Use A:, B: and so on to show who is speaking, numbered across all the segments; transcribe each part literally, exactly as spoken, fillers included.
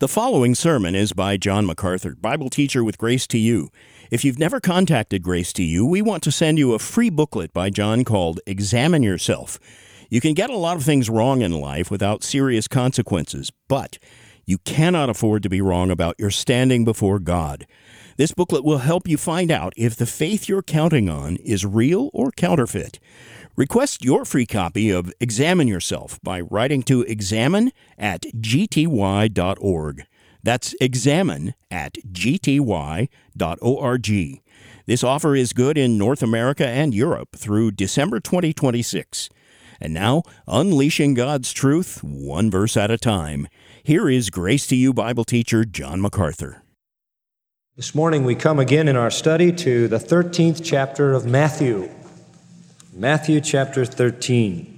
A: The following sermon is by John MacArthur, Bible teacher with Grace to You. If you've never contacted Grace to You, we want to send you a free booklet by John called Examine Yourself. You can get a lot of things wrong in life without serious consequences, but you cannot afford to be wrong about your standing before God. This booklet will help you find out if the faith you're counting on is real or counterfeit. Request your free copy of Examine Yourself by writing to examine at g t y dot org. That's examine at g t y dot org. This offer is good in North America and Europe through December twenty twenty-six. And now, unleashing God's truth, one verse at a time. Here is Grace to You Bible teacher John MacArthur.
B: This morning we come again in our study to the thirteenth chapter of Matthew. Matthew chapter thirteen.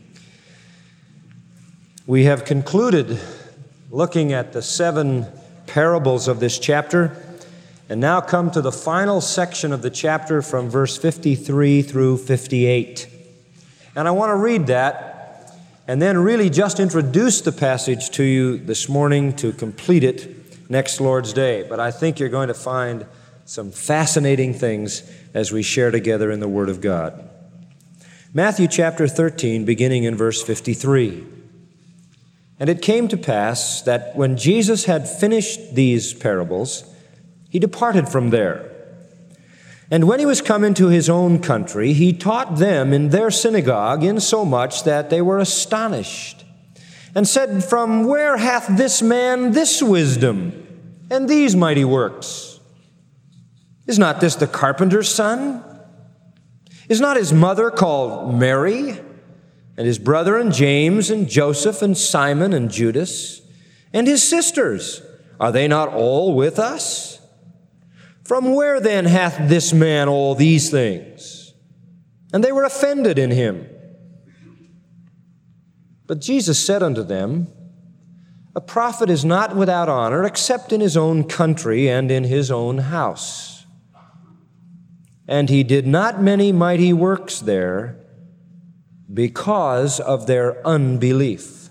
B: We have concluded looking at the seven parables of this chapter, and now come to the final section of the chapter from verse fifty-three through fifty-eight. And I want to read that, and then really just introduce the passage to you this morning to complete it next Lord's Day. But I think you're going to find some fascinating things as we share together in the Word of God. Matthew chapter thirteen, beginning in verse fifty-three. And it came to pass that when Jesus had finished these parables, he departed from there. And when he was come into his own country, he taught them in their synagogue, insomuch that they were astonished, and said, From where hath this man this wisdom, and these mighty works? Is not this the carpenter's son? Is not his mother called Mary, and his brethren James and Joseph and Simon and Judas? And his sisters, are they not all with us? From where then hath this man all these things? And they were offended in him. But Jesus said unto them, A prophet is not without honor, except in his own country and in his own house. And he did not many mighty works there because of their unbelief.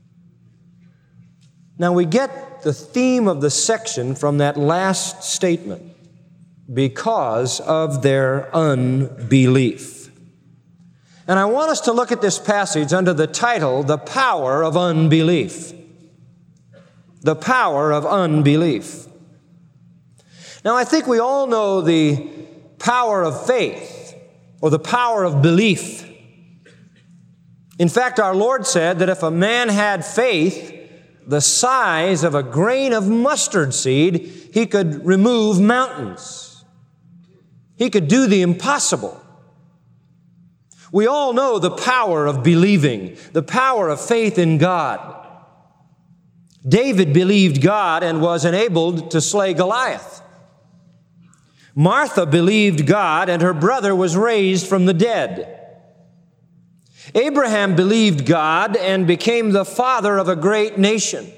B: Now we get the theme of the section from that last statement, because of their unbelief. And I want us to look at this passage under the title, The Power of Unbelief. The power of unbelief. Now I think we all know the power of faith, or the power of belief. In fact, our Lord said that if a man had faith the size of a grain of mustard seed, he could remove mountains. He could do the impossible. We all know the power of believing, the power of faith in God. David believed God and was enabled to slay Goliath. Martha believed God, and her brother was raised from the dead. Abraham believed God and became the father of a great nation.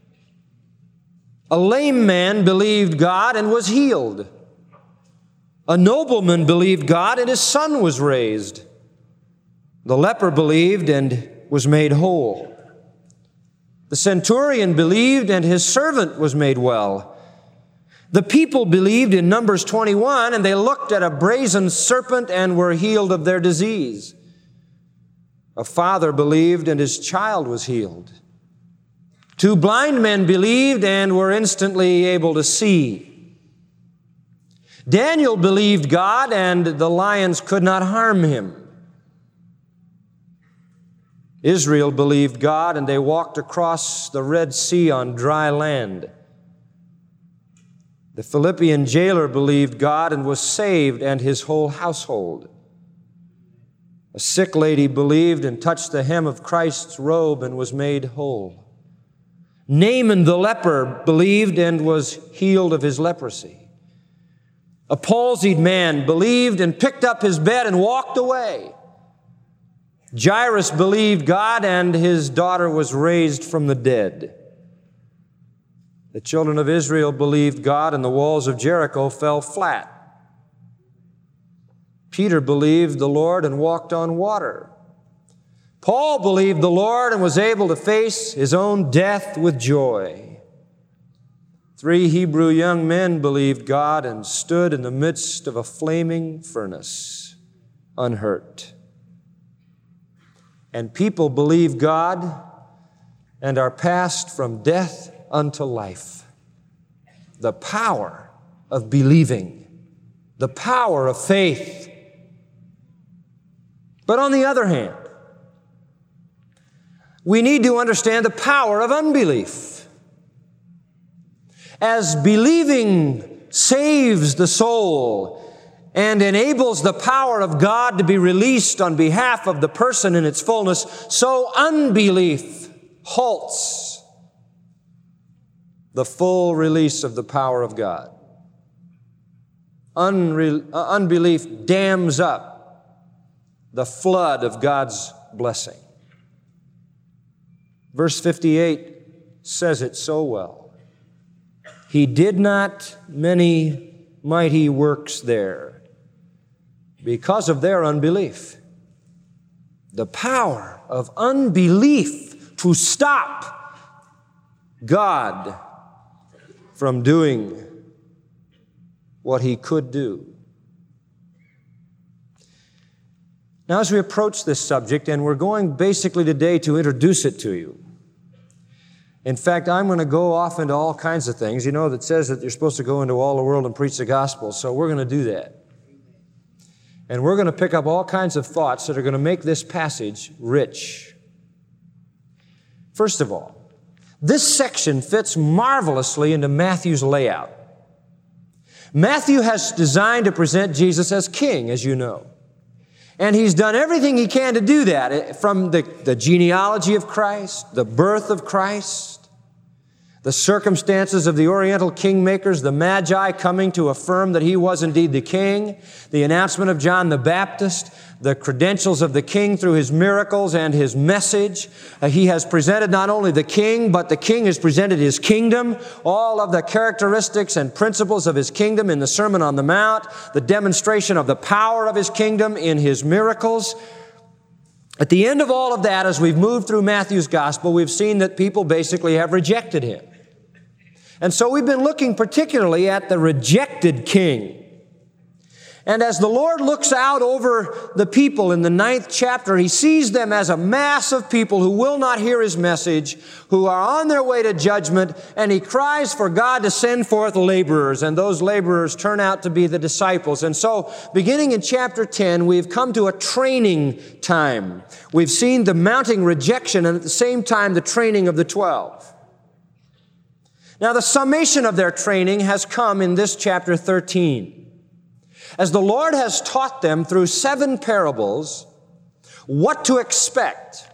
B: A lame man believed God and was healed. A nobleman believed God, and his son was raised. The leper believed and was made whole. The centurion believed, and his servant was made well. The people believed in Numbers twenty-one, and they looked at a brazen serpent and were healed of their disease. A father believed, and his child was healed. Two blind men believed and were instantly able to see. Daniel believed God, and the lions could not harm him. Israel believed God, and they walked across the Red Sea on dry land. The Philippian jailer believed God and was saved, and his whole household. A sick lady believed and touched the hem of Christ's robe and was made whole. Naaman the leper believed and was healed of his leprosy. A palsied man believed and picked up his bed and walked away. Jairus believed God, and his daughter was raised from the dead. The children of Israel believed God, and the walls of Jericho fell flat. Peter believed the Lord and walked on water. Paul believed the Lord and was able to face his own death with joy. Three Hebrew young men believed God and stood in the midst of a flaming furnace, unhurt. And people believe God and are passed from death unto life. The power of believing, the power of faith. But on the other hand, we need to understand the power of unbelief. As believing saves the soul and enables the power of God to be released on behalf of the person in its fullness, so unbelief halts the full release of the power of God. Unre- uh, unbelief dams up the flood of God's blessing. Verse fifty-eight says it so well. He did not many mighty works there because of their unbelief. The power of unbelief to stop God from doing what He could do. Now, as we approach this subject, and we're going basically today to introduce it to you. In fact, I'm going to go off into all kinds of things. You know, that says that you're supposed to go into all the world and preach the gospel, so we're going to do that. And we're going to pick up all kinds of thoughts that are going to make this passage rich. First of all, this section fits marvelously into Matthew's layout. Matthew has designed to present Jesus as king, as you know. And he's done everything he can to do that, from the, the genealogy of Christ, the birth of Christ, the circumstances of the Oriental kingmakers, the Magi coming to affirm that he was indeed the king, the announcement of John the Baptist, the credentials of the king through his miracles and his message. Uh, he has presented not only the king, but the king has presented his kingdom, all of the characteristics and principles of his kingdom in the Sermon on the Mount, the demonstration of the power of his kingdom in his miracles. At the end of all of that, as we've moved through Matthew's gospel, we've seen that people basically have rejected him. And so we've been looking particularly at the rejected king. And as the Lord looks out over the people in the ninth chapter, He sees them as a mass of people who will not hear His message, who are on their way to judgment, and He cries for God to send forth laborers, and those laborers turn out to be the disciples. And so, beginning in chapter ten, we've come to a training time. We've seen the mounting rejection and at the same time the training of the twelve. Now, the summation of their training has come in this chapter thirteen. As the Lord has taught them through seven parables what to expect.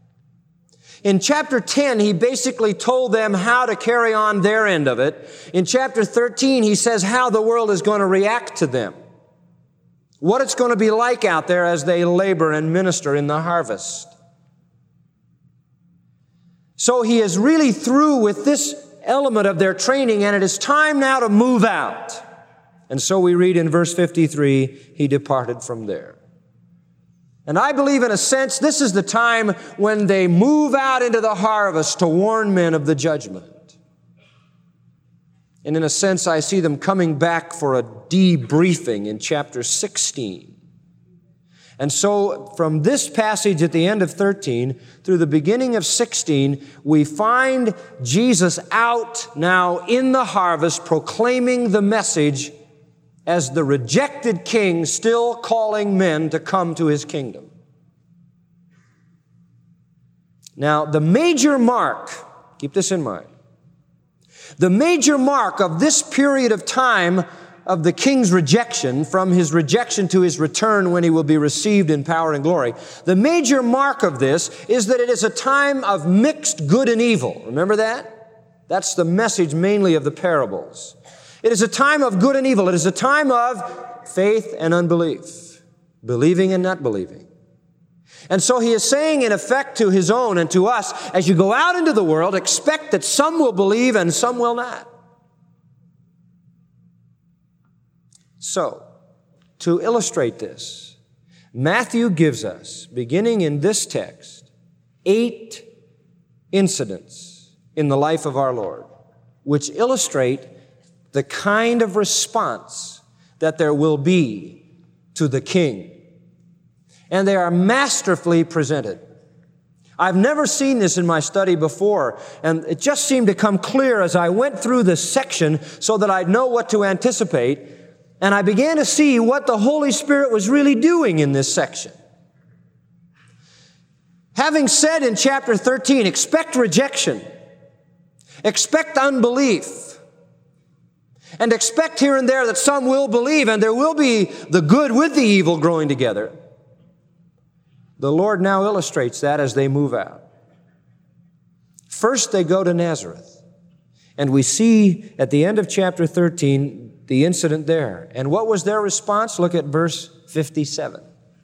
B: In chapter ten, He basically told them how to carry on their end of it. In chapter thirteen, He says how the world is going to react to them. What it's going to be like out there as they labor and minister in the harvest. So He is really through with this element of their training, and it is time now to move out. And so we read in verse fifty-three, He departed from there. And I believe in a sense this is the time when they move out into the harvest to warn men of the judgment. And in a sense I see them coming back for a debriefing in chapter sixteen. And so from this passage at the end of thirteen through the beginning of sixteen, we find Jesus out now in the harvest proclaiming the message as the rejected king still calling men to come to His kingdom. Now, the major mark, keep this in mind, the major mark of this period of time of the king's rejection, from his rejection to his return when he will be received in power and glory, the major mark of this is that it is a time of mixed good and evil. Remember that? That's the message mainly of the parables. It is a time of good and evil. It is a time of faith and unbelief, believing and not believing. And so He is saying, in effect, to His own and to us, as you go out into the world, expect that some will believe and some will not. So, to illustrate this, Matthew gives us, beginning in this text, eight incidents in the life of our Lord. which illustrate the kind of response that there will be to the king. And they are masterfully presented. I've never seen this in my study before, and it just seemed to come clear as I went through this section so that I'd know what to anticipate, and I began to see what the Holy Spirit was really doing in this section. Having said in chapter thirteen, expect rejection, expect unbelief, and expect here and there that some will believe, and there will be the good with the evil growing together. The Lord now illustrates that as they move out. First, they go to Nazareth, and we see at the end of chapter thirteen the incident there. And what was their response? Look at verse fifty-seven.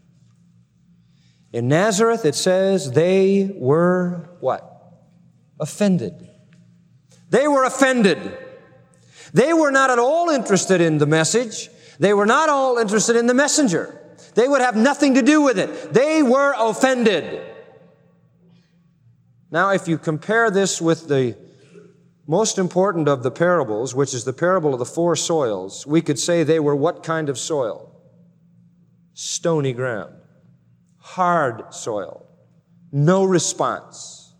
B: In Nazareth, it says they were what? Offended. They were offended. They were not at all interested in the message. They were not all interested in the messenger. They would have nothing to do with it. They were offended. Now, if you compare this with the most important of the parables, which is the parable of the four soils, we could say they were what kind of soil? Stony ground. Hard soil. No response.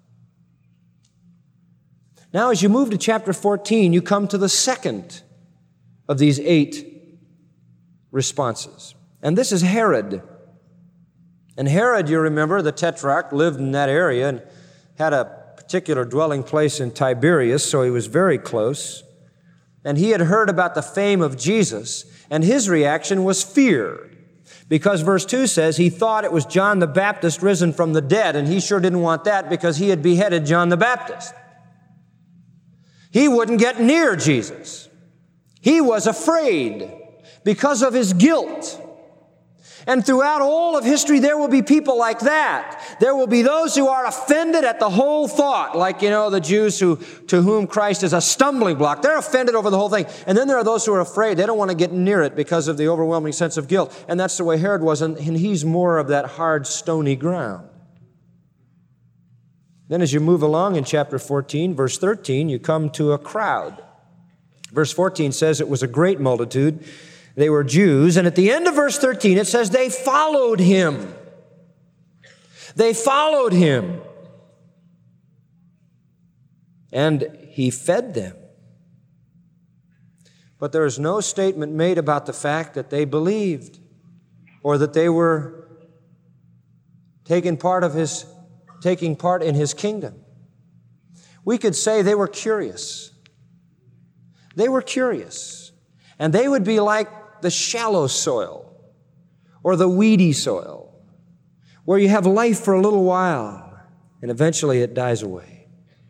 B: Now, as you move to chapter fourteen, you come to the second of these eight responses. And this is Herod. And Herod, you remember, the tetrarch, lived in that area and had a particular dwelling place in Tiberias, so he was very close. And he had heard about the fame of Jesus, and his reaction was fear. Because verse two says he thought it was John the Baptist risen from the dead, and he sure didn't want that because he had beheaded John the Baptist. He wouldn't get near Jesus. He was afraid because of his guilt. And throughout all of history, there will be people like that. There will be those who are offended at the whole thought, like, you know, the Jews who, to whom Christ is a stumbling block. They're offended over the whole thing. And then there are those who are afraid. They don't want to get near it because of the overwhelming sense of guilt. And that's the way Herod was, and he's more of that hard, stony ground. Then as you move along in chapter fourteen, verse thirteen, you come to a crowd. Verse fourteen says it was a great multitude. They were Jews, and at the end of verse thirteen, it says they followed him. They followed him. And he fed them. But there is no statement made about the fact that they believed or that they were taking part of his, taking part in his kingdom. We could say they were curious. They were curious. And they would be like the shallow soil or the weedy soil where you have life for a little while and eventually it dies away.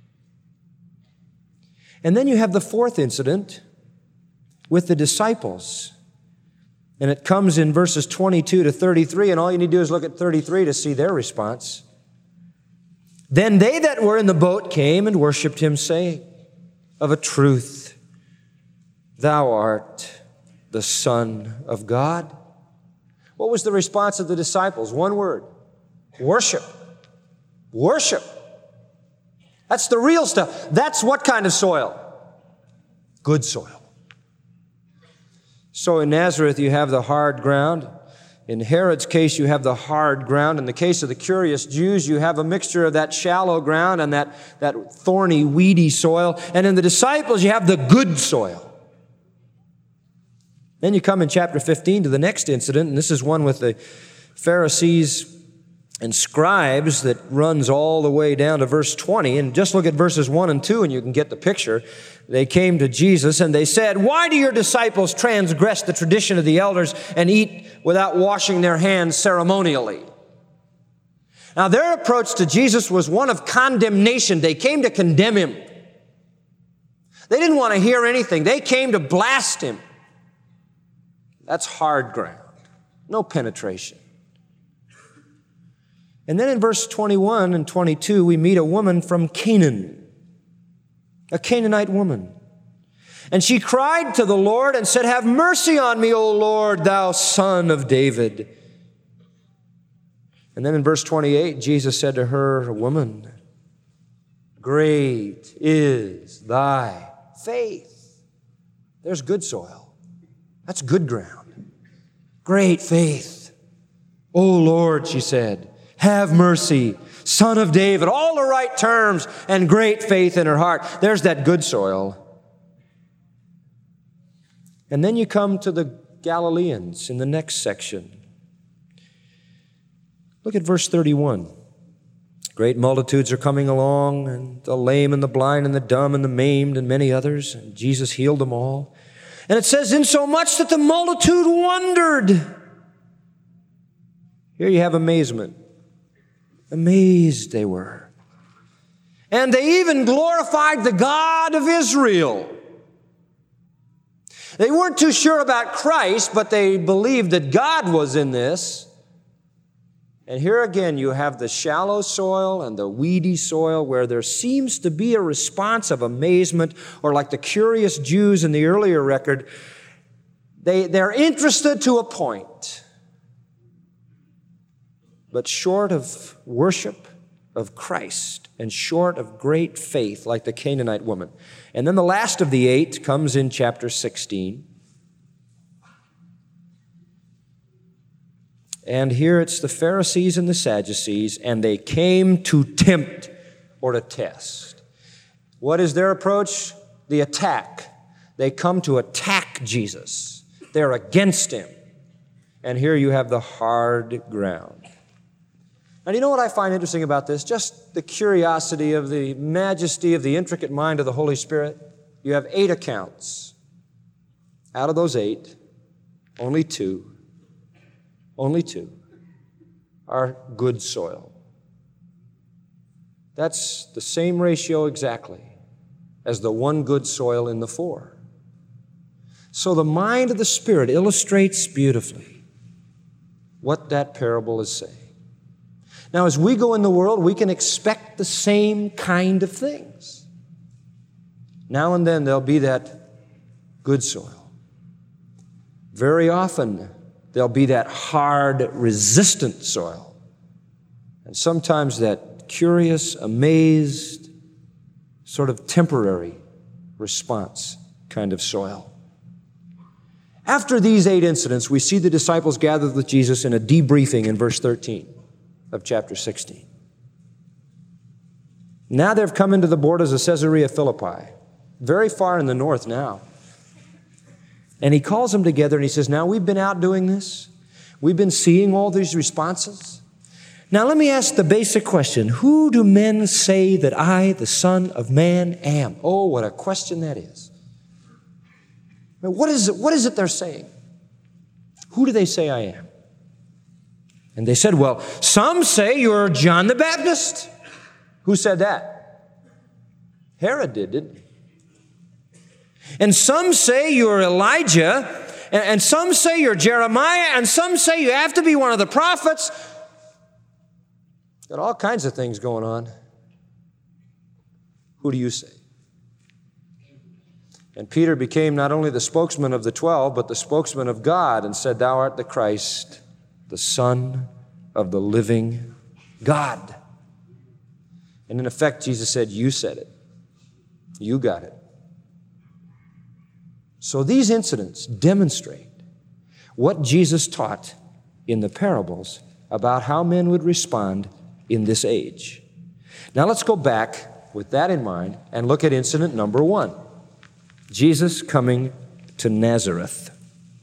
B: And then you have the fourth incident with the disciples. And it comes in verses twenty-two to thirty-three, and all you need to do is look at thirty-three to see their response. Then they that were in the boat came and worshiped him, saying, of a truth, thou art the Son of God. What was the response of the disciples? One word. Worship. Worship. That's the real stuff. That's what kind of soil? Good soil. So in Nazareth you have the hard ground. In Herod's case you have the hard ground. In the case of the curious Jews you have a mixture of that shallow ground and that, that thorny, weedy soil. And in the disciples you have the good soil. Then you come in chapter fifteen to the next incident, and this is one with the Pharisees and scribes that runs all the way down to verse twenty. And just look at verses one and two and you can get the picture. They came to Jesus and they said, why do your disciples transgress the tradition of the elders and eat without washing their hands ceremonially? Now their approach to Jesus was one of condemnation. They came to condemn him. They didn't want to hear anything. They came to blast him. That's hard ground. No penetration. And then in verse twenty-one and twenty-two, we meet a woman from Canaan, a Canaanite woman. And she cried to the Lord and said, have mercy on me, O Lord, thou Son of David. And then in verse twenty-eight, Jesus said to her, woman, great is thy faith. There's good soil. That's good ground. Great faith. "Oh Lord," she said, "have mercy, Son of David." All the right terms and great faith in her heart. There's that good soil. And then you come to the Galileans in the next section. Look at verse thirty-one. Great multitudes are coming along, and the lame and the blind and the dumb and the maimed and many others, and Jesus healed them all. And it says, insomuch that the multitude wondered. Here you have amazement. Amazed they were. And they even glorified the God of Israel. They weren't too sure about Christ, but they believed that God was in this. And here again, you have the shallow soil and the weedy soil where there seems to be a response of amazement, or like the curious Jews in the earlier record, they, they're interested to a point. But short of worship of Christ and short of great faith, like the Canaanite woman. And then the last of the eight comes in chapter sixteen. And here it's the Pharisees and the Sadducees, and they came to tempt or to test. What is their approach? The attack. They come to attack Jesus. They're against him. And here you have the hard ground. Now, do you know what I find interesting about this? Just the curiosity of the majesty of the intricate mind of the Holy Spirit. You have eight accounts. Out of those eight, only two Only two are good soil. That's the same ratio exactly as the one good soil in the four. So the mind of the Spirit illustrates beautifully what that parable is saying. Now, as we go in the world, we can expect the same kind of things. Now and then there'll be that good soil. Very often, there'll be that hard, resistant soil. And sometimes that curious, amazed, sort of temporary response kind of soil. After these eight incidents, we see the disciples gathered with Jesus in a debriefing in verse thirteen of chapter sixteen. Now they've come into the borders of Caesarea Philippi, very far in the north now. And he calls them together and he says, now we've been out doing this. We've been seeing all these responses. Now let me ask the basic question. Who do men say that I, the Son of Man, am? Oh, what a question that is. Now, what is it, what is it they're saying? Who do they say I am? And they said, well, some say you're John the Baptist. Who said that? Herod did, didn't he? And some say you're Elijah, and some say you're Jeremiah, and some say you have to be one of the prophets. Got all kinds of things going on. Who do you say? And Peter became not only the spokesman of the twelve, but the spokesman of God, and said, thou art the Christ, the Son of the living God. And in effect, Jesus said, you said it. You got it. So these incidents demonstrate what Jesus taught in the parables about how men would respond in this age. Now let's go back with that in mind and look at incident number one. Jesus coming to Nazareth.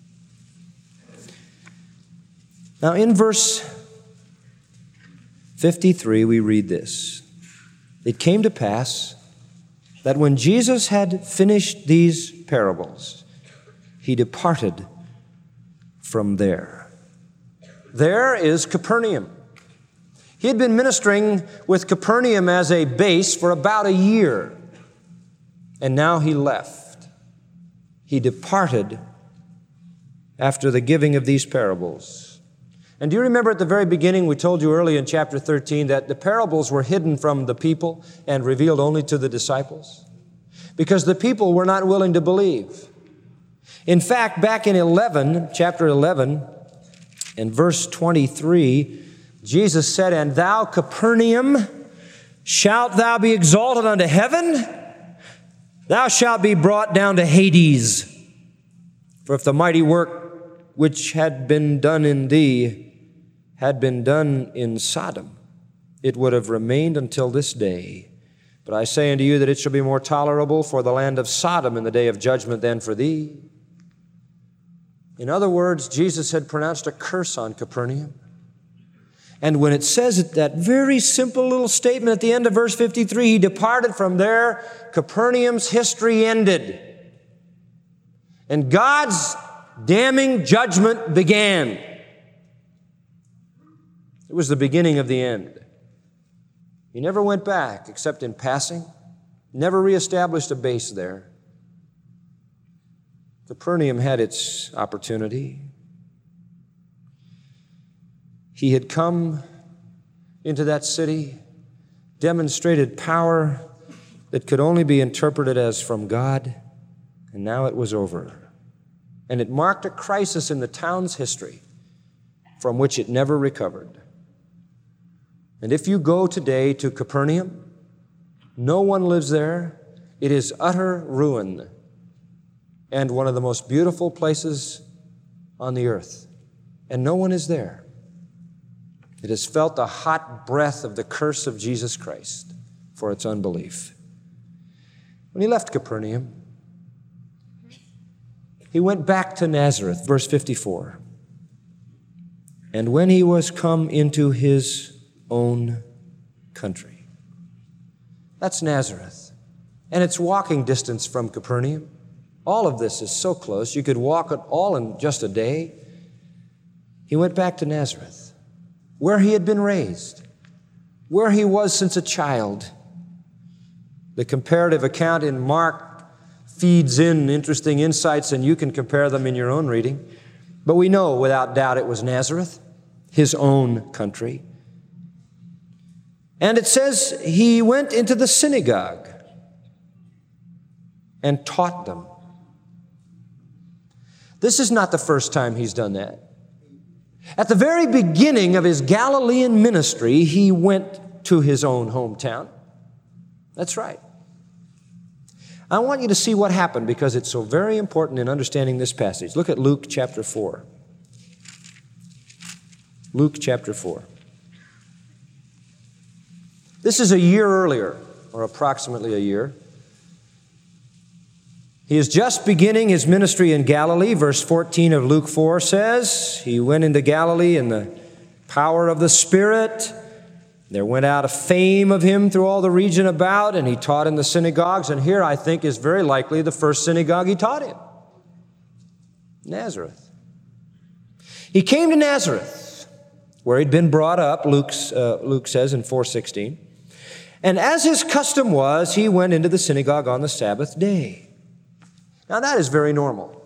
B: Now in verse fifty-three we read this. It came to pass that when Jesus had finished these parables, he departed from there. There is Capernaum. He had been ministering with Capernaum as a base for about a year, and now he left. He departed after the giving of these parables. And do you remember at the very beginning, we told you early in chapter thirteen that the parables were hidden from the people and revealed only to the disciples? Because the people were not willing to believe. In fact, back in eleven, chapter eleven, in verse twenty-three, Jesus said, and thou, Capernaum, shalt thou be exalted unto heaven? Thou shalt be brought down to Hades. For if the mighty work which had been done in thee had been done in Sodom, it would have remained until this day. But I say unto you that it shall be more tolerable for the land of Sodom in the day of judgment than for thee. In other words, Jesus had pronounced a curse on Capernaum. And when it says it, that very simple little statement at the end of verse fifty-three, he departed from there, Capernaum's history ended. And God's damning judgment began. It was the beginning of the end. He never went back except in passing, never reestablished a base there. Capernaum had its opportunity. He had come into that city, demonstrated power that could only be interpreted as from God, and now it was over. And it marked a crisis in the town's history from which it never recovered. And if you go today to Capernaum, no one lives there. It is utter ruin and one of the most beautiful places on the earth. And no one is there. It has felt the hot breath of the curse of Jesus Christ for its unbelief. When he left Capernaum, he went back to Nazareth, verse fifty-four. And when he was come into his own country. That's Nazareth. And it's walking distance from Capernaum. All of this is so close. You could walk it all in just a day. He went back to Nazareth, where he had been raised, where he was since a child. The comparative account in Mark feeds in interesting insights, and you can compare them in your own reading. But we know without doubt it was Nazareth, his own country. And it says he went into the synagogue and taught them. This is not the first time he's done that. At the very beginning of his Galilean ministry, he went to his own hometown. That's right. I want you to see what happened because it's so very important in understanding this passage. Look at Luke chapter four. Luke chapter four. This is a year earlier, or approximately a year. He is just beginning his ministry in Galilee. Verse fourteen of Luke four says, he went into Galilee in the power of the Spirit. There went out a fame of him through all the region about, and he taught in the synagogues. And here, I think, is very likely the first synagogue he taught in. Nazareth. He came to Nazareth, where he'd been brought up, Luke's, uh, Luke says in four sixteen. And as his custom was, he went into the synagogue on the Sabbath day. Now, that is very normal.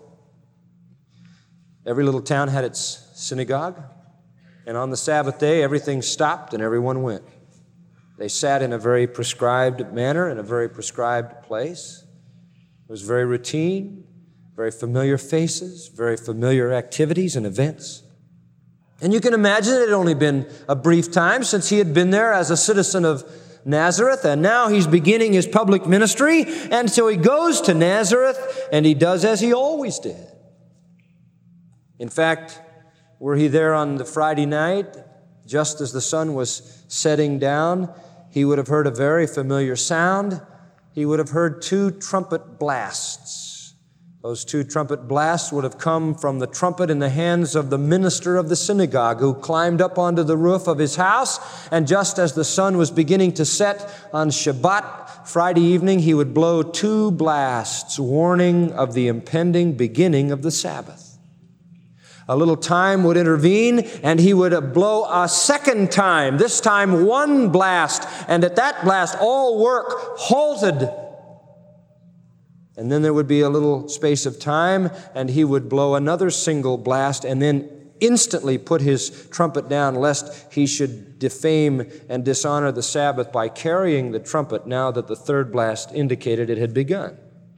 B: Every little town had its synagogue. And on the Sabbath day, everything stopped and everyone went. They sat in a very prescribed manner, in a very prescribed place. It was very routine, very familiar faces, very familiar activities and events. And you can imagine it had only been a brief time since he had been there as a citizen of Nazareth, and now he's beginning his public ministry, and so he goes to Nazareth, and he does as he always did. In fact, were he there on the Friday night, just as the sun was setting down, he would have heard a very familiar sound. He would have heard two trumpet blasts. Those two trumpet blasts would have come from the trumpet in the hands of the minister of the synagogue who climbed up onto the roof of his house, and just as the sun was beginning to set on Shabbat, Friday evening, he would blow two blasts, warning of the impending beginning of the Sabbath. A little time would intervene, and he would blow a second time, this time one blast, and at that blast all work halted. And then there would be a little space of time, and he would blow another single blast and then instantly put his trumpet down, lest he should defame and dishonor the Sabbath by carrying the trumpet now that the third blast indicated it had begun.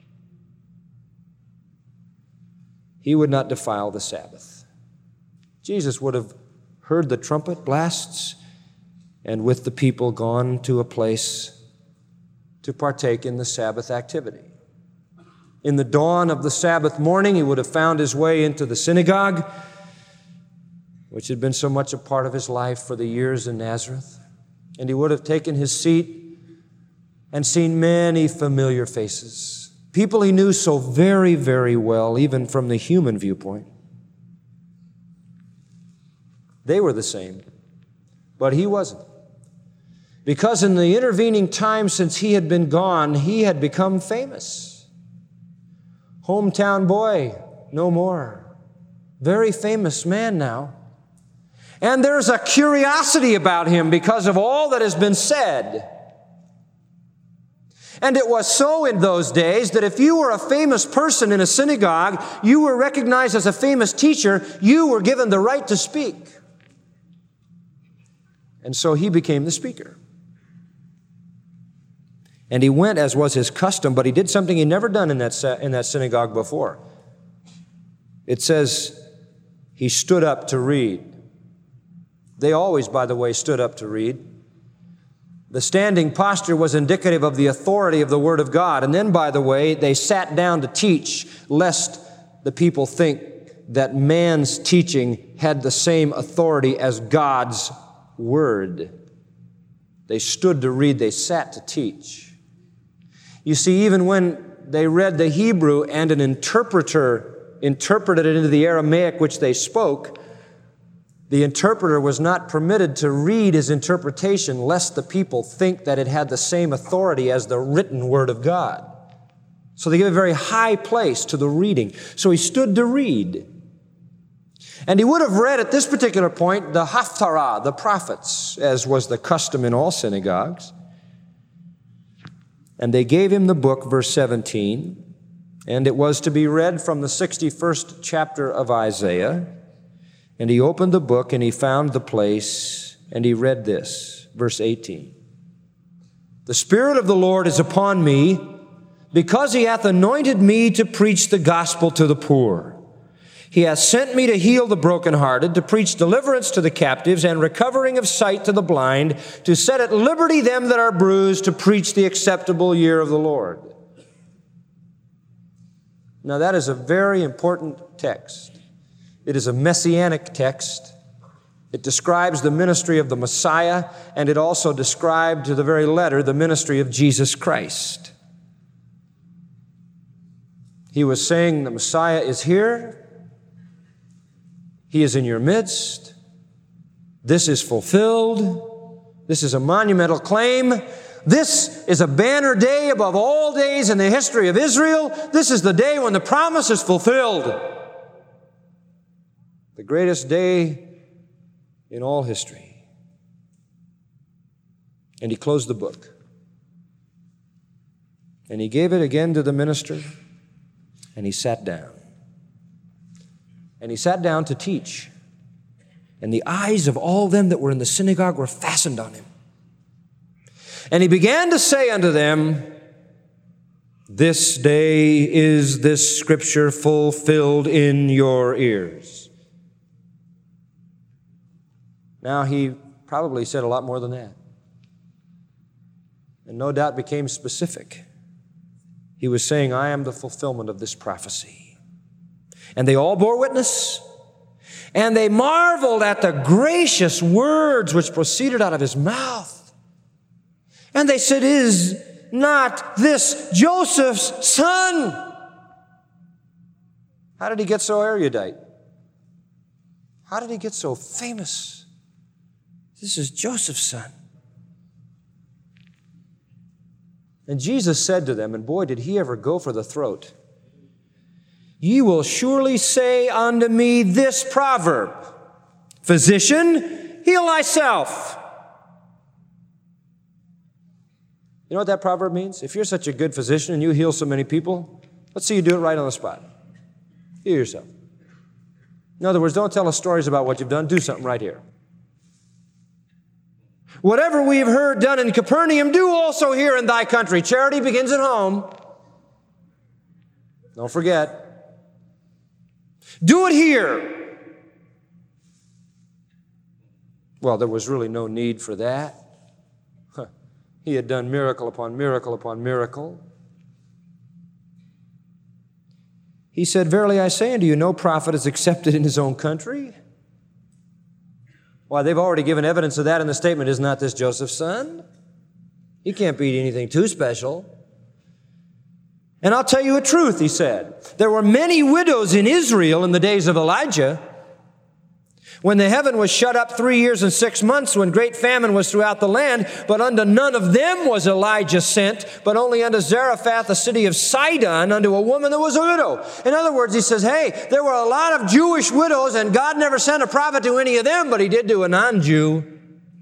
B: He would not defile the Sabbath. Jesus would have heard the trumpet blasts and with the people gone to a place to partake in the Sabbath activity. In the dawn of the Sabbath morning, he would have found his way into the synagogue, which had been so much a part of his life for the years in Nazareth. And he would have taken his seat and seen many familiar faces, people he knew so very, very well, even from the human viewpoint. They were the same, but he wasn't. Because in the intervening time since he had been gone, he had become famous. Hometown boy, no more. Very famous man now. And there's a curiosity about him because of all that has been said. And it was so in those days that if you were a famous person in a synagogue, you were recognized as a famous teacher, you were given the right to speak. And so he became the speaker. And he went as was his custom, but he did something he'd never done in that, in that synagogue before. It says he stood up to read. They always, by the way, stood up to read. The standing posture was indicative of the authority of the Word of God. And then, by the way, they sat down to teach, lest the people think that man's teaching had the same authority as God's Word. They stood to read, they sat to teach. You see, even when they read the Hebrew and an interpreter interpreted it into the Aramaic which they spoke, the interpreter was not permitted to read his interpretation lest the people think that it had the same authority as the written Word of God. So they give a very high place to the reading. So he stood to read. And he would have read at this particular point the Haftarah, the prophets, as was the custom in all synagogues. And they gave him the book, verse seventeen, and it was to be read from the sixty-first chapter of Isaiah. And he opened the book and he found the place and he read this, verse eighteen. The Spirit of the Lord is upon me because he hath anointed me to preach the gospel to the poor. He hath sent me to heal the brokenhearted, to preach deliverance to the captives and recovering of sight to the blind, to set at liberty them that are bruised, to preach the acceptable year of the Lord. Now that is a very important text. It is a messianic text. It describes the ministry of the Messiah, and it also described to the very letter the ministry of Jesus Christ. He was saying the Messiah is here. He is in your midst. This is fulfilled. This is a monumental claim. This is a banner day above all days in the history of Israel. This is the day when the promise is fulfilled. The greatest day in all history. And he closed the book. And he gave it again to the minister. And he sat down. And he sat down to teach. And the eyes of all them that were in the synagogue were fastened on him. And he began to say unto them, this day is this scripture fulfilled in your ears. Now, he probably said a lot more than that. And no doubt became specific. He was saying, I am the fulfillment of this prophecy. And they all bore witness. And they marveled at the gracious words which proceeded out of his mouth. And they said, is not this Joseph's son? How did he get so erudite? How did he get so famous? This is Joseph's son. And Jesus said to them, and boy, did he ever go for the throat, ye will surely say unto me this proverb, Physician, heal thyself. You know what that proverb means? If you're such a good physician and you heal so many people, let's see you do it right on the spot. Heal yourself. In other words, don't tell us stories about what you've done. Do something right here. Whatever we have heard done in Capernaum, do also here in thy country. Charity begins at home. Don't forget. Do it here. Well, there was really no need for that. Huh. He had done miracle upon miracle upon miracle. He said, verily I say unto you, no prophet is accepted in his own country. Why, they've already given evidence of that in the statement, is not this Joseph's son? He can't be anything too special. And I'll tell you a truth, he said. There were many widows in Israel in the days of Elijah, when the heaven was shut up three years and six months, when great famine was throughout the land, but unto none of them was Elijah sent, but only unto Zarephath, the city of Sidon, unto a woman that was a widow. In other words, he says, hey, there were a lot of Jewish widows, and God never sent a prophet to any of them, but he did to a non-Jew.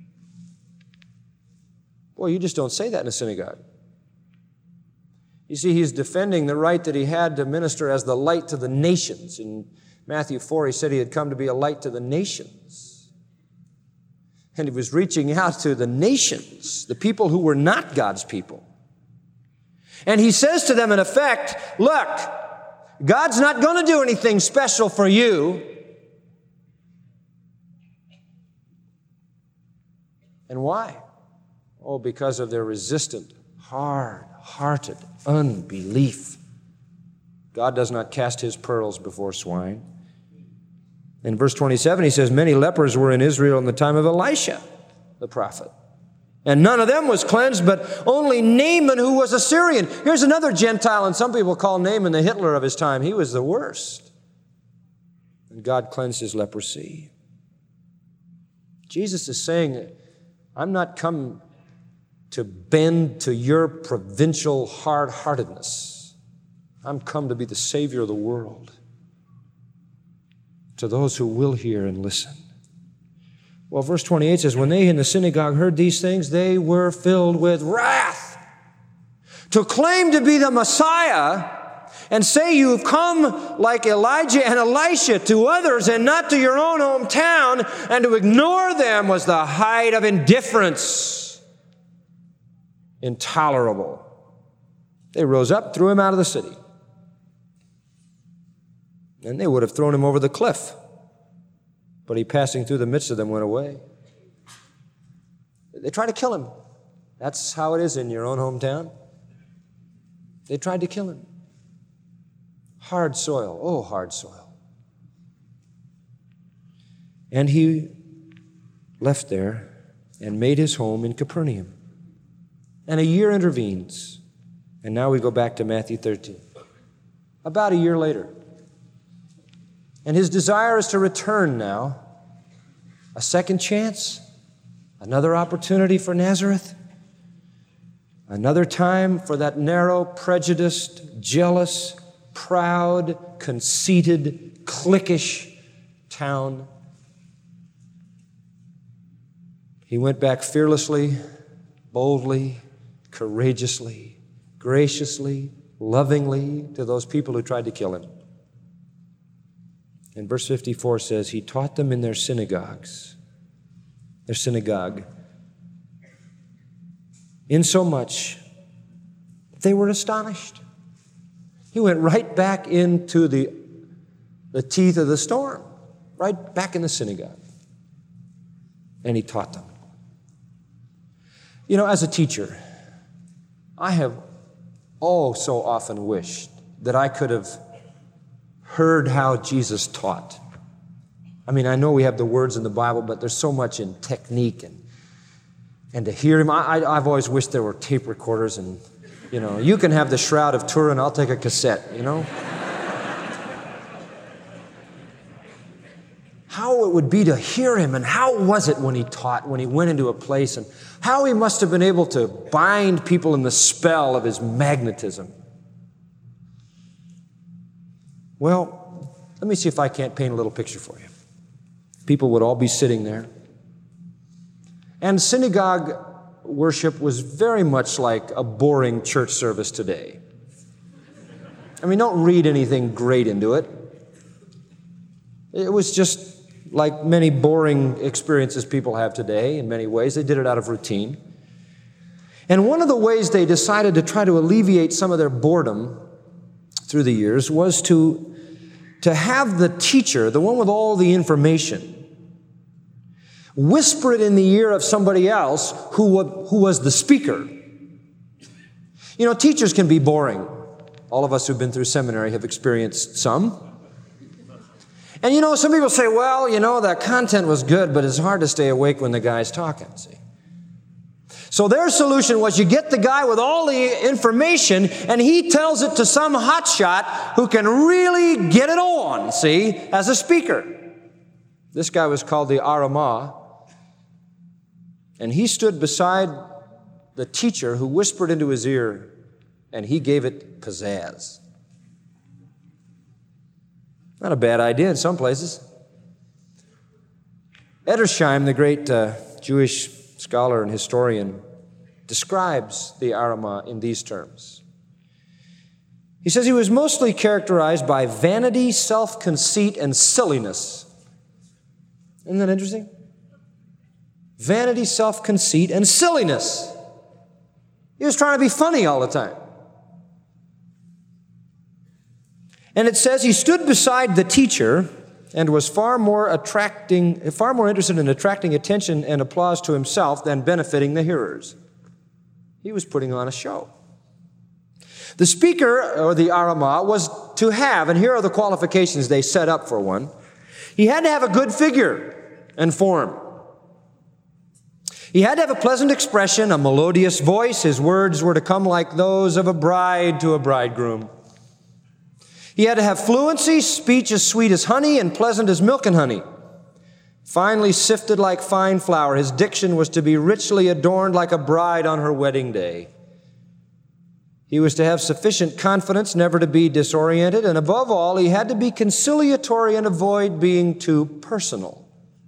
B: Boy, you just don't say that in a synagogue. You see, he's defending the right that he had to minister as the light to the nations. In Matthew four, he said he had come to be a light to the nations. And he was reaching out to the nations, the people who were not God's people. And he says to them, in effect, look, God's not going to do anything special for you. And why? Oh, because of their resistant, hard-hearted unbelief. God does not cast his pearls before swine. In verse twenty-seven, he says, many lepers were in Israel in the time of Elisha, the prophet. And none of them was cleansed, but only Naaman, who was a Syrian. Here's another Gentile, and some people call Naaman the Hitler of his time. He was the worst. And God cleansed his leprosy. Jesus is saying, I'm not come to bend to your provincial hard-heartedness. I'm come to be the Savior of the world to those who will hear and listen. Well, verse twenty-eight says, when they in the synagogue heard these things, they were filled with wrath. To claim to be the Messiah and say you've come like Elijah and Elisha to others and not to your own hometown, and to ignore them was the height of indifference. Intolerable. They rose up, threw him out of the city. And they would have thrown him over the cliff. But he, passing through the midst of them, went away. They tried to kill him. That's how it is in your own hometown. They tried to kill him. Hard soil. Oh, hard soil. And he left there and made his home in Capernaum. And a year intervenes. And now we go back to Matthew thirteen. About a year later. And his desire is to return now. A second chance. Another opportunity for Nazareth. Another time for that narrow, prejudiced, jealous, proud, conceited, cliquish town. He went back fearlessly, boldly, courageously, graciously, lovingly to those people who tried to kill him. And verse fifty-four says, he taught them in their synagogues, their synagogue, insomuch they were astonished. He went right back into the, the teeth of the storm, right back in the synagogue. And he taught them. You know, as a teacher, I have oh so often wished that I could have heard how Jesus taught. I mean, I know we have the words in the Bible, but there's so much in technique and and to hear him. I, I, I've always wished there were tape recorders and, you know, you can have the Shroud of Turin, I'll take a cassette, you know. How it would be to hear him, and how was it when he taught, when he went into a place, and how he must have been able to bind people in the spell of his magnetism. Well, let me see if I can't paint a little picture for you. People would all be sitting there. And synagogue worship was very much like a boring church service today. I mean, don't read anything great into it. It was just like many boring experiences people have today in many ways. They did it out of routine. And one of the ways they decided to try to alleviate some of their boredom through the years was to, to have the teacher, the one with all the information, whisper it in the ear of somebody else who, who was the speaker. You know, teachers can be boring. All of us who've been through seminary have experienced some. And you know, some people say, well, you know, that content was good, but it's hard to stay awake when the guy's talking, see. So their solution was you get the guy with all the information and he tells it to some hotshot who can really get it on, see, as a speaker. This guy was called the Aramah, and he stood beside the teacher who whispered into his ear, and he gave it pizzazz. Not a bad idea in some places. Edersheim, the great uh, Jewish scholar and historian, describes the Aramah in these terms. He says he was mostly characterized by vanity, self-conceit, and silliness. Isn't that interesting? Vanity, self-conceit, and silliness. He was trying to be funny all the time. And it says he stood beside the teacher and was far more attracting, far more interested in attracting attention and applause to himself than benefiting the hearers. He was putting on a show. The speaker, or the Aramah, was to have, and here are the qualifications they set up for one, he had to have a good figure and form. He had to have a pleasant expression, a melodious voice. His words were to come like those of a bride to a bridegroom. He had to have fluency, speech as sweet as honey and pleasant as milk and honey. Finely sifted like fine flour, his diction was to be richly adorned like a bride on her wedding day. He was to have sufficient confidence never to be disoriented, and above all, he had to be conciliatory and avoid being too personal.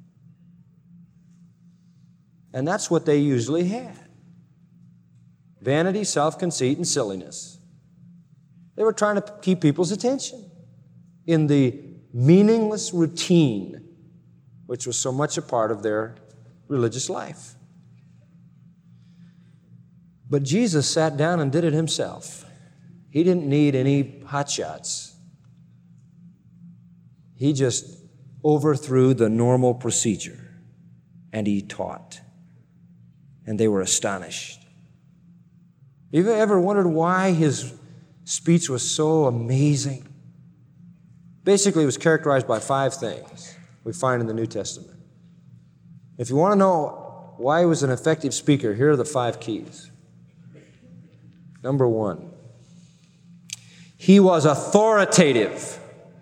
B: And that's what they usually had. Vanity, self-conceit, and silliness. They were trying to keep people's attention in the meaningless routine, which was so much a part of their religious life. But Jesus sat down and did it himself. He didn't need any hotshots. He just overthrew the normal procedure, and he taught. And they were astonished. Have you ever wondered why his speech was so amazing? Basically, it was characterized by five things we find in the New Testament. If you want to know why he was an effective speaker, here are the five keys. Number one, he was authoritative.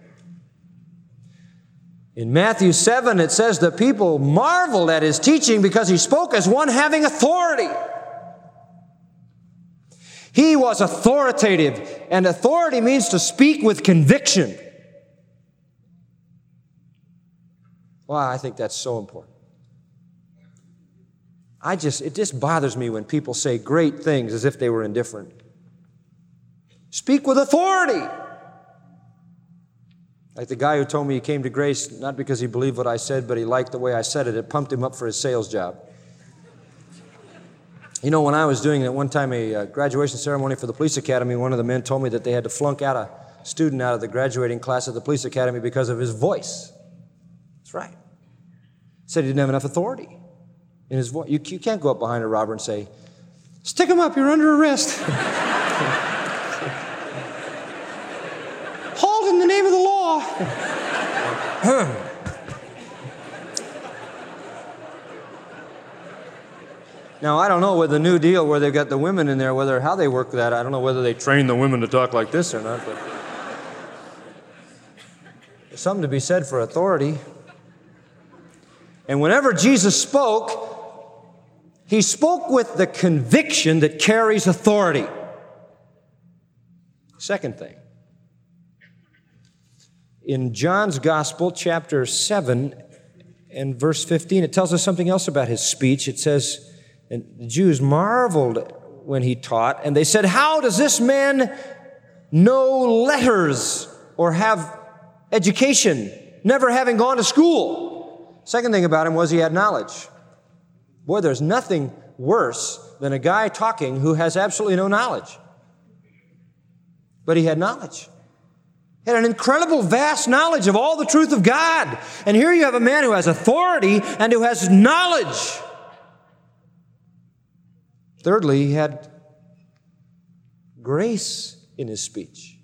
B: In Matthew seven, it says the people marveled at his teaching because he spoke as one having authority. He was authoritative, and authority means to speak with conviction. Wow, I think that's so important. I just, it just bothers me when people say great things as if they were indifferent. Speak with authority. Like the guy who told me he came to Grace not because he believed what I said, but he liked the way I said it. It pumped him up for his sales job. You know, when I was doing at one time a uh, graduation ceremony for the police academy, one of the men told me that they had to flunk out a student out of the graduating class at the police academy because of his voice. That's right. Said he didn't have enough authority in his voice. You, you can't go up behind a robber and say, "Stick him up, you're under arrest." "Hold in the name of the law." Now, I don't know with the New Deal where they've got the women in there, whether how they work that. I don't know whether they train the women to talk like this or not, but there's something to be said for authority. And whenever Jesus spoke, he spoke with the conviction that carries authority. Second thing, in John's Gospel, chapter seven and verse fifteen, it tells us something else about his speech. It says, and the Jews marveled when he taught, and they said, "How does this man know letters or have education, never having gone to school?" Second thing about him was he had knowledge. Boy, there's nothing worse than a guy talking who has absolutely no knowledge. But he had knowledge. He had an incredible, vast knowledge of all the truth of God. And here you have a man who has authority and who has knowledge. Thirdly, he had grace in his speech.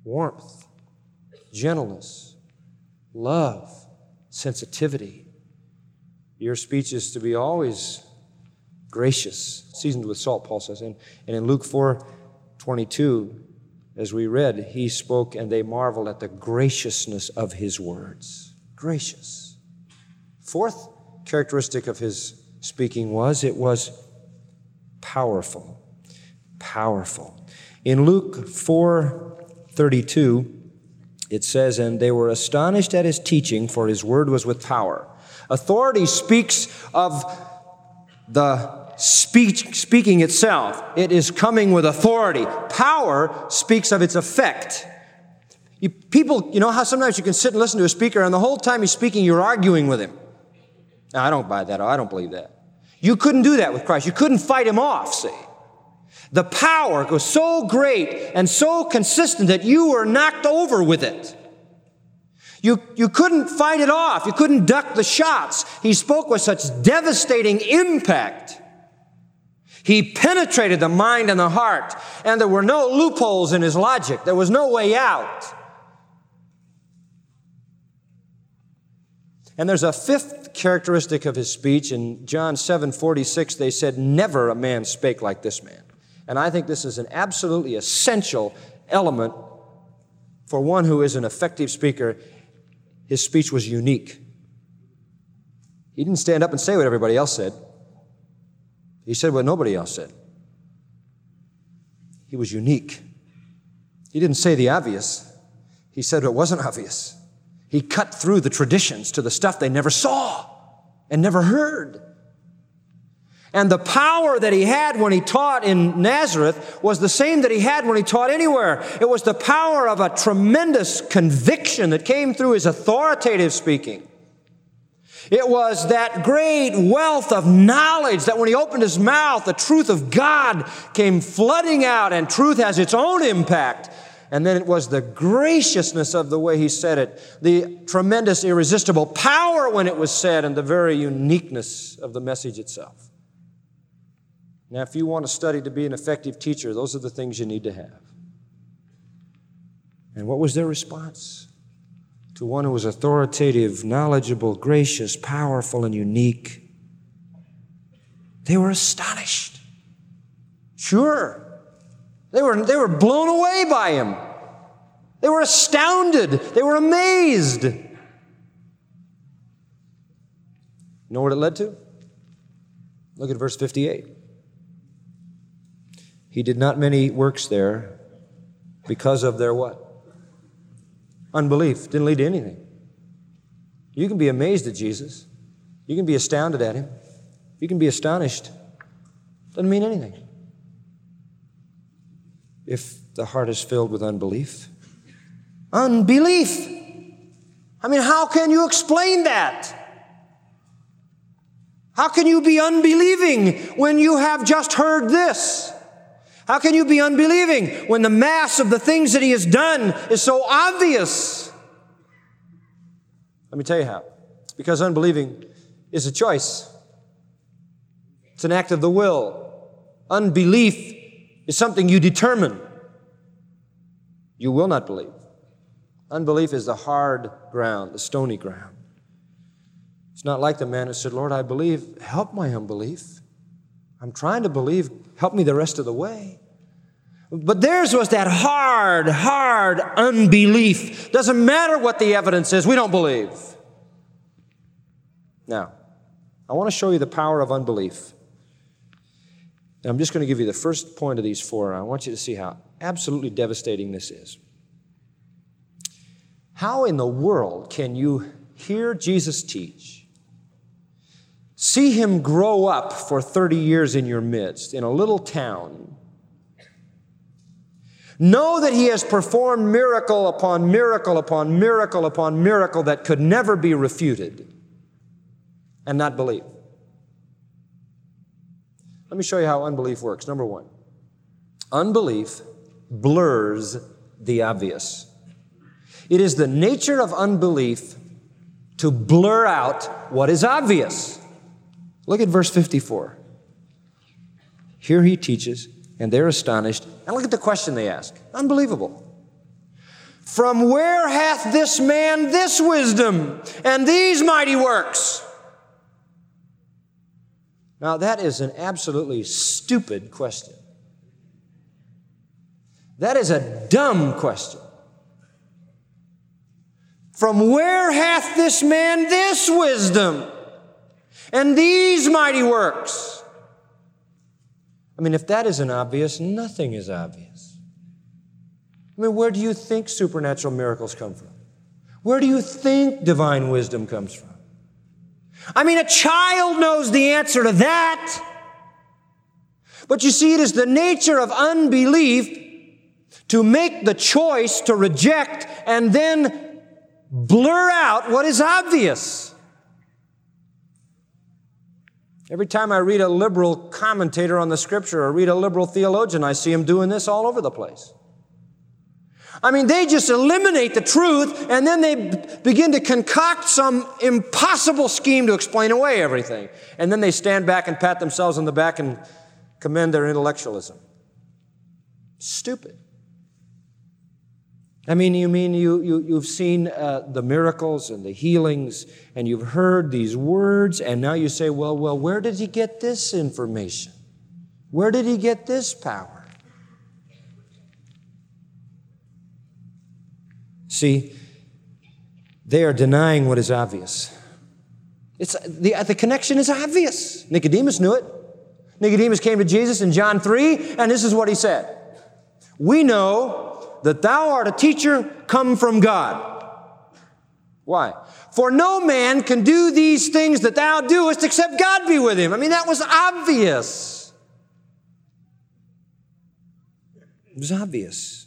B: warmth, gentleness, love, sensitivity. Your speech is to be always gracious, seasoned with salt, Paul says. And, and in Luke four twenty-two, as we read, he spoke and they marveled at the graciousness of his words. Gracious. Fourth characteristic of his speaking was it was powerful. Powerful. In Luke four thirty-two, it says, and they were astonished at his teaching, for his word was with power. Authority speaks of the speech, speaking itself. It is coming with authority. Power speaks of its effect. You, people, you know how sometimes you can sit and listen to a speaker and the whole time he's speaking, you're arguing with him. Now, I don't buy that. I don't believe that. You couldn't do that with Christ. You couldn't fight him off, see. The power was so great and so consistent that you were knocked over with it. You, you couldn't fight it off. You couldn't duck the shots. He spoke with such devastating impact. He penetrated the mind and the heart, and there were no loopholes in his logic. There was no way out. And there's a fifth characteristic of his speech. In John seven forty-six, they said, never a man spake like this man. And I think this is an absolutely essential element for one who is an effective speaker. His speech was unique. He didn't stand up and say what everybody else said. He said what nobody else said. He was unique. He didn't say the obvious. He said what wasn't obvious. He cut through the traditions to the stuff they never saw and never heard. And the power that he had when he taught in Nazareth was the same that he had when he taught anywhere. It was the power of a tremendous conviction that came through his authoritative speaking. It was that great wealth of knowledge that when he opened his mouth, the truth of God came flooding out, and truth has its own impact. And then it was the graciousness of the way he said it, the tremendous irresistible power when it was said, and the very uniqueness of the message itself. Now, if you want to study to be an effective teacher, those are the things you need to have. And what was their response to one who was authoritative, knowledgeable, gracious, powerful, and unique? They were astonished. Sure. They were, they were blown away by him. They were astounded. They were amazed. You know what it led to? Look at verse fifty-eight. He did not many works there because of their what? Unbelief. Didn't lead to anything. You can be amazed at Jesus. You can be astounded at him. You can be astonished. Doesn't mean anything if the heart is filled with unbelief. Unbelief. I mean, how can you explain that? How can you be unbelieving when you have just heard this? How can you be unbelieving when the mass of the things that he has done is so obvious? Let me tell you how. It's because unbelieving is a choice. It's an act of the will. Unbelief is something you determine. You will not believe. Unbelief is the hard ground, the stony ground. It's not like the man who said, Lord, I believe, help my unbelief. I'm trying to believe, help me the rest of the way. But theirs was that hard, hard unbelief. Doesn't matter what the evidence is, we don't believe. Now, I want to show you the power of unbelief. And I'm just going to give you the first point of these four, and I want you to see how absolutely devastating this is. How in the world can you hear Jesus teach, see him grow up for thirty years in your midst, in a little town, know that he has performed miracle upon miracle upon miracle upon miracle that could never be refuted, and not believe? Let me show you how unbelief works. Number one, unbelief blurs the obvious. It is the nature of unbelief to blur out what is obvious. Look at verse fifty-four. Here he teaches, and they're astonished. And look at the question they ask. Unbelievable. From where hath this man this wisdom and these mighty works? Now, that is an absolutely stupid question. That is a dumb question. From where hath this man this wisdom and these mighty works? I mean, if that isn't obvious, nothing is obvious. I mean, where do you think supernatural miracles come from? Where do you think divine wisdom comes from? I mean, a child knows the answer to that. But you see, it is the nature of unbelief to make the choice to reject and then blur out what is obvious. Every time I read a liberal commentator on the Scripture or read a liberal theologian, I see them doing this all over the place. I mean, they just eliminate the truth and then they begin to concoct some impossible scheme to explain away everything. And then they stand back and pat themselves on the back and commend their intellectualism. Stupid. I mean, you mean you, you, you've seen uh, the miracles and the healings and you've heard these words and now you say, well, well, where did he get this information? Where did he get this power? See, they are denying what is obvious. It's, the, the connection is obvious. Nicodemus knew it. Nicodemus came to Jesus in John three, and this is what he said. We know that thou art a teacher come from God. Why? For no man can do these things that thou doest except God be with him. I mean, that was obvious. It was obvious.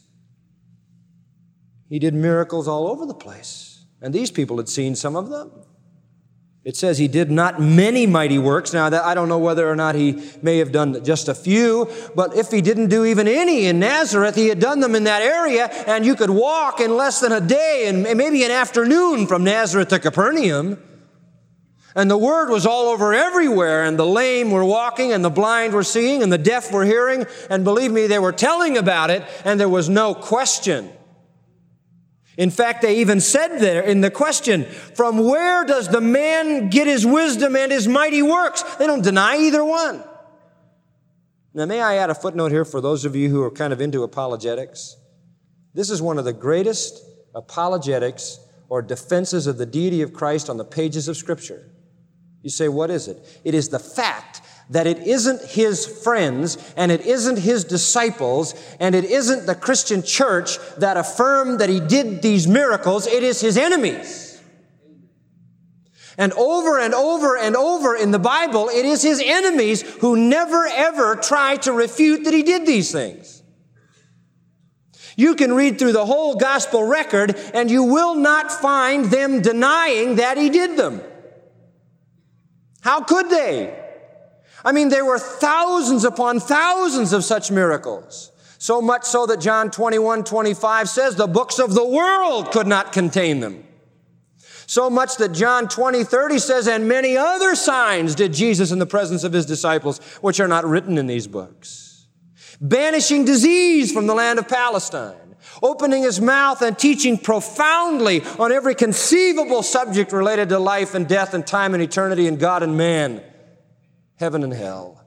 B: He did miracles all over the place. And these people had seen some of them. It says he did not many mighty works. Now, that, I don't know whether or not he may have done just a few, but if he didn't do even any in Nazareth, he had done them in that area, and you could walk in less than a day and maybe an afternoon from Nazareth to Capernaum. And the word was all over everywhere, and the lame were walking, and the blind were seeing, and the deaf were hearing, and believe me, they were telling about it, and there was no question. In fact, they even said there in the question, from where does the man get his wisdom and his mighty works? They don't deny either one. Now, may I add a footnote here for those of you who are kind of into apologetics? This is one of the greatest apologetics or defenses of the deity of Christ on the pages of Scripture. You say, what is it? It is the fact that it isn't his friends and it isn't his disciples and it isn't the Christian church that affirm that he did these miracles. It is his enemies. And over and over and over in the Bible, it is his enemies who never ever try to refute that he did these things. You can read through the whole gospel record and you will not find them denying that he did them. How could they? I mean, there were thousands upon thousands of such miracles. So much so that John twenty-one twenty-five says the books of the world could not contain them. So much that John twenty thirty says, and many other signs did Jesus in the presence of his disciples, which are not written in these books. Banishing disease from the land of Palestine. Opening his mouth and teaching profoundly on every conceivable subject related to life and death and time and eternity and God and man. Heaven and hell.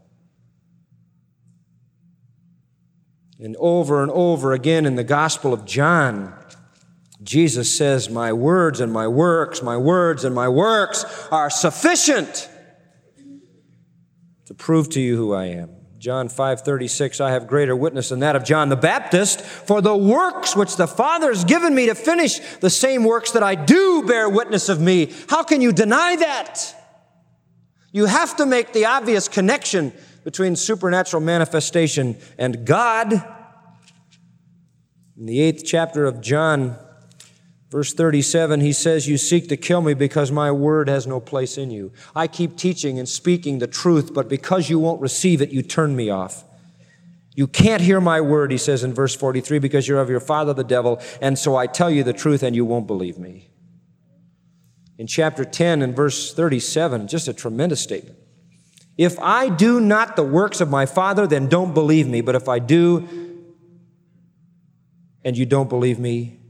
B: And over and over again in the Gospel of John, Jesus says, my words and my works, my words and my works are sufficient to prove to you who I am. John five thirty-six, I have greater witness than that of John the Baptist, for the works which the Father has given me to finish, the same works that I do bear witness of me. How can you deny that? You have to make the obvious connection between supernatural manifestation and God. In the eighth chapter of John, verse thirty-seven, he says, you seek to kill me because my word has no place in you. I keep teaching and speaking the truth, but because you won't receive it, you turn me off. You can't hear my word, he says in verse forty-three, because you're of your father the devil, and so I tell you the truth and you won't believe me. In chapter ten and verse thirty-seven, just a tremendous statement. If I do not the works of my Father, then don't believe me. But if I do, and you don't believe me,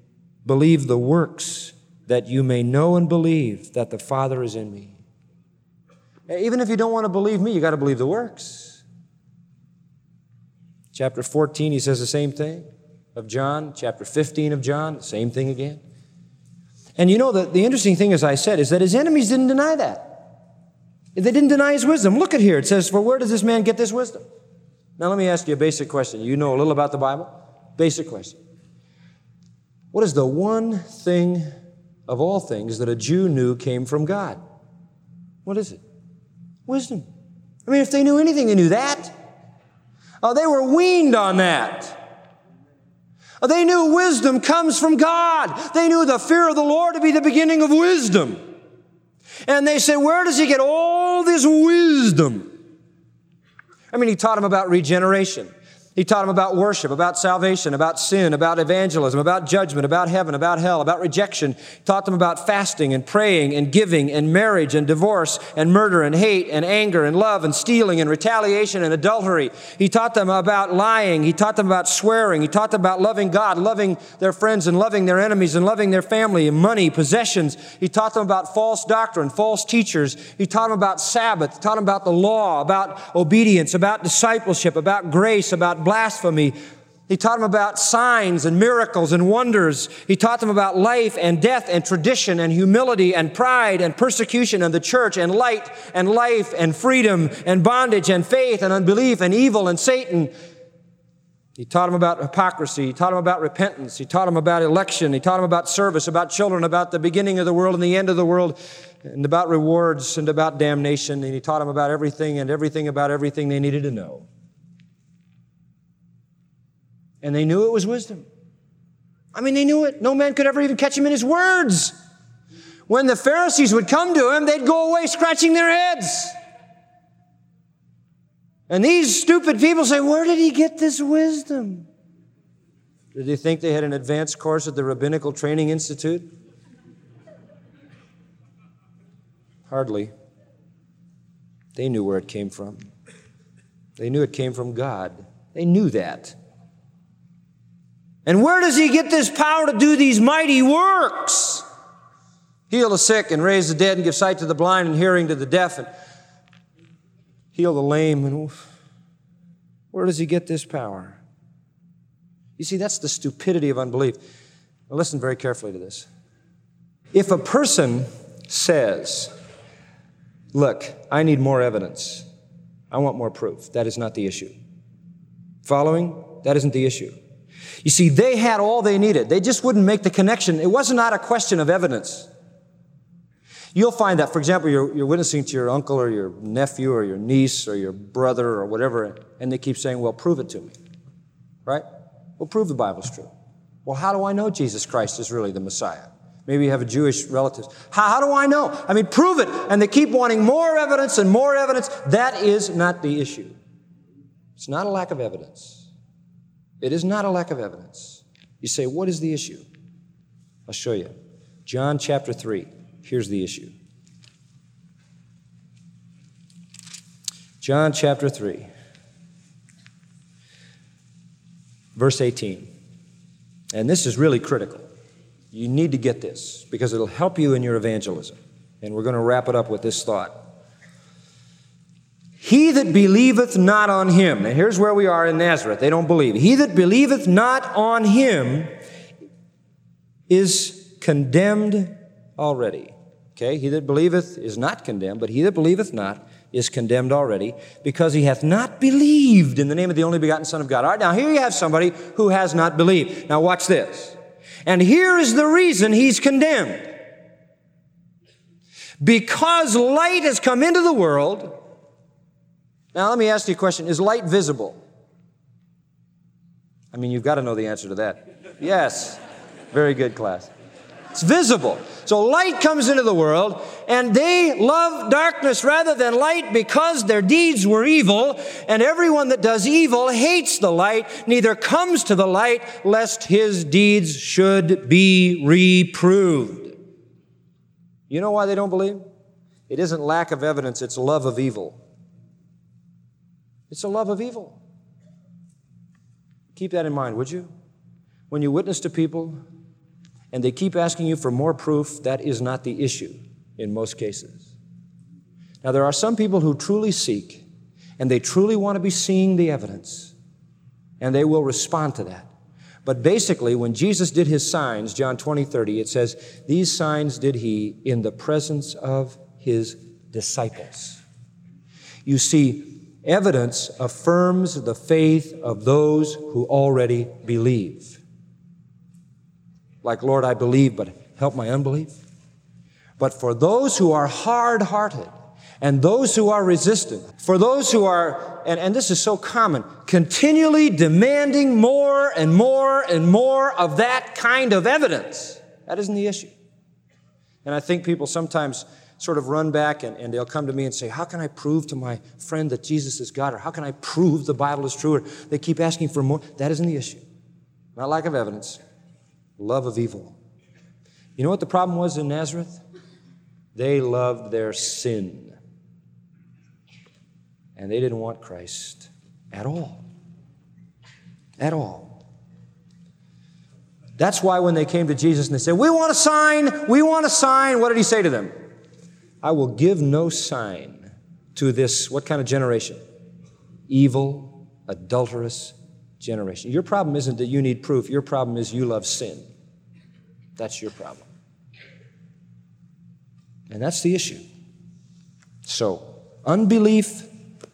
B: believe the works, that you may know and believe that the Father is in me. Even if you don't want to believe me, you got to believe the works. Chapter fourteen, he says the same thing of John. Chapter fifteen of John, the same thing again. And you know, the, the interesting thing, as I said, is that his enemies didn't deny that. They didn't deny his wisdom. Look at here. It says, for where does this man get this wisdom? Now let me ask you a basic question. You know a little about the Bible? Basic question. What is the one thing of all things that a Jew knew came from God? What is it? Wisdom. I mean, if they knew anything, they knew that. Oh, they were weaned on that. Oh, they knew wisdom comes from God. They knew the fear of the Lord to be the beginning of wisdom. And they said, where does he get all this wisdom? I mean, he taught them about regeneration. He taught them about worship, about salvation, about sin, about evangelism, about judgment, about heaven, about hell, about rejection. He taught them about fasting and praying and giving and marriage and divorce and murder and hate and anger and love and stealing and retaliation and adultery. He taught them about lying. He taught them about swearing. He taught them about loving God, loving their friends and loving their enemies and loving their family and money, possessions. He taught them about false doctrine, false teachers. He taught them about Sabbath. He taught them about the law, about obedience, about discipleship, about grace, about blasphemy. He taught them about signs and miracles and wonders. He taught them about life and death and tradition and humility and pride and persecution and the church and light and life and freedom and bondage and faith and unbelief and evil and Satan. He taught them about hypocrisy. He taught them about repentance. He taught them about election. He taught them about service, about children, about the beginning of the world and the end of the world, and about rewards and about damnation. And he taught them about everything and everything about everything they needed to know. And they knew it was wisdom. I mean, they knew it. No man could ever even catch him in his words. When the Pharisees would come to him, they'd go away scratching their heads. And these stupid people say, where did he get this wisdom? Did they think they had an advanced course at the Rabbinical Training Institute? Hardly. They knew where it came from. They knew it came from God. They knew that. And where does he get this power to do these mighty works? Heal the sick and raise the dead and give sight to the blind and hearing to the deaf and heal the lame. And where does he get this power? You see, that's the stupidity of unbelief. Now listen very carefully to this. If a person says, look, I need more evidence. I want more proof. That is not the issue. Following? That isn't the issue. You see, they had all they needed. They just wouldn't make the connection. It was not a question of evidence. You'll find that, for example, you're, you're witnessing to your uncle or your nephew or your niece or your brother or whatever, and they keep saying, well, prove it to me. Right? Well, prove the Bible's true. Well, how do I know Jesus Christ is really the Messiah? Maybe you have a Jewish relative. How, how do I know? I mean, prove it. And they keep wanting more evidence and more evidence. That is not the issue. It's not a lack of evidence. It is not a lack of evidence. You say, what is the issue? I'll show you. John chapter three. Here's the issue. John chapter three. Verse eighteen. And this is really critical. You need to get this because it'll help you in your evangelism. And we're going to wrap it up with this thought. He that believeth not on him. Now here's where we are in Nazareth. They don't believe. He that believeth not on him is condemned already. Okay? He that believeth is not condemned, but he that believeth not is condemned already, because he hath not believed in the name of the only begotten Son of God. All right, now here you have somebody who has not believed. Now watch this. And here is the reason he's condemned. Because light has come into the world. Now, let me ask you a question. Is light visible? I mean, you've got to know the answer to that. Yes. Very good, class. It's visible. So light comes into the world, and they love darkness rather than light because their deeds were evil, and everyone that does evil hates the light, neither comes to the light, lest his deeds should be reproved. You know why they don't believe? It isn't lack of evidence, it's love of evil. It's a love of evil. Keep that in mind, would you? When you witness to people and they keep asking you for more proof, that is not the issue in most cases. Now, there are some people who truly seek, and they truly want to be seeing the evidence, and they will respond to that. But basically, when Jesus did his signs, John twenty, thirty, it says, these signs did he in the presence of his disciples. You see, evidence affirms the faith of those who already believe. Like, Lord, I believe, but help my unbelief. But for those who are hard-hearted and those who are resistant, for those who are, and, and this is so common, continually demanding more and more and more of that kind of evidence, that isn't the issue. And I think people sometimes sort of run back and, and they'll come to me and say, how can I prove to my friend that Jesus is God? Or how can I prove the Bible is true? Or they keep asking for more. That isn't the issue. Not lack of evidence. Love of evil. You know what the problem was in Nazareth? They loved their sin. And they didn't want Christ at all. At all. That's why when they came to Jesus and they said, we want a sign, we want a sign, what did he say to them? I will give no sign to this, what kind of generation? Evil, adulterous generation. Your problem isn't that you need proof. Your problem is you love sin. That's your problem. And that's the issue. So, unbelief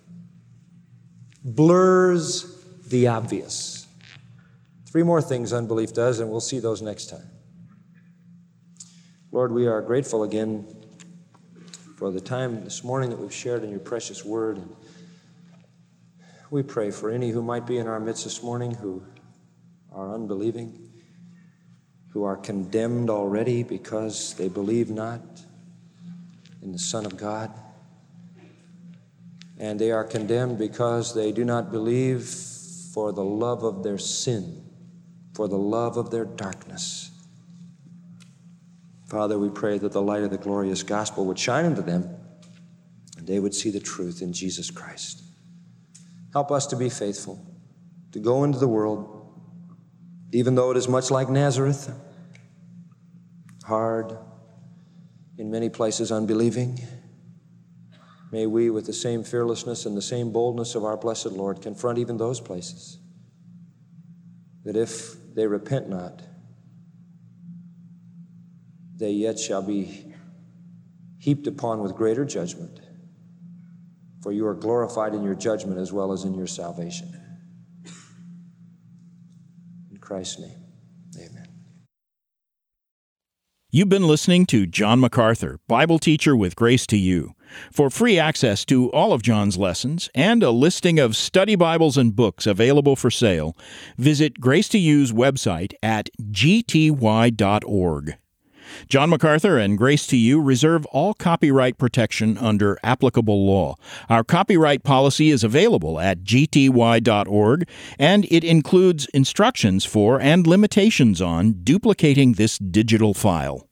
B: blurs the obvious. Three more things unbelief does, and we'll see those next time. Lord, we are grateful again for the time this morning that we've shared in your precious word. And we pray for any who might be in our midst this morning who are unbelieving, who are condemned already because they believe not in the Son of God. And they are condemned because they do not believe for the love of their sin, for the love of their darkness. Father, we pray that the light of the glorious gospel would shine into them and they would see the truth in Jesus Christ. Help us to be faithful, to go into the world, even though it is much like Nazareth, hard, in many places unbelieving. May we, with the same fearlessness and the same boldness of our blessed Lord, confront even those places, that if they repent not, they yet shall be heaped upon with greater judgment, for you are glorified in your judgment as well as in your salvation. In Christ's name, amen.
A: You've been listening to John MacArthur, Bible teacher with Grace to You. For free access to all of John's lessons and a listing of study Bibles and books available for sale, visit Grace to You's website at g t y dot org. John MacArthur and Grace to You reserve all copyright protection under applicable law. Our copyright policy is available at g t y dot org, and it includes instructions for and limitations on duplicating this digital file.